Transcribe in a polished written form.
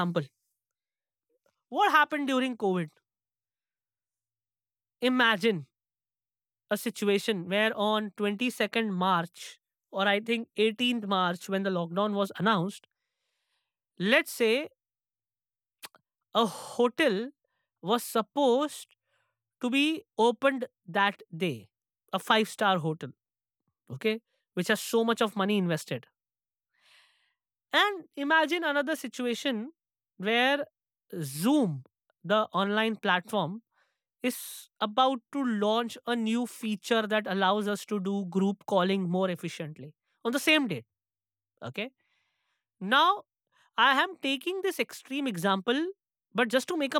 example. What happened during COVID? Imagine a situation where on 22nd March, or I think 18th March, when the lockdown was announced, let's say a hotel was supposed to be opened that day, a five-star hotel, okay, which has so much of money invested. And imagine another situation where Zoom, the online platform, is about to launch a new feature that allows us to do group calling more efficiently on the same date. Okay. Now, I am taking this extreme example, but just to make a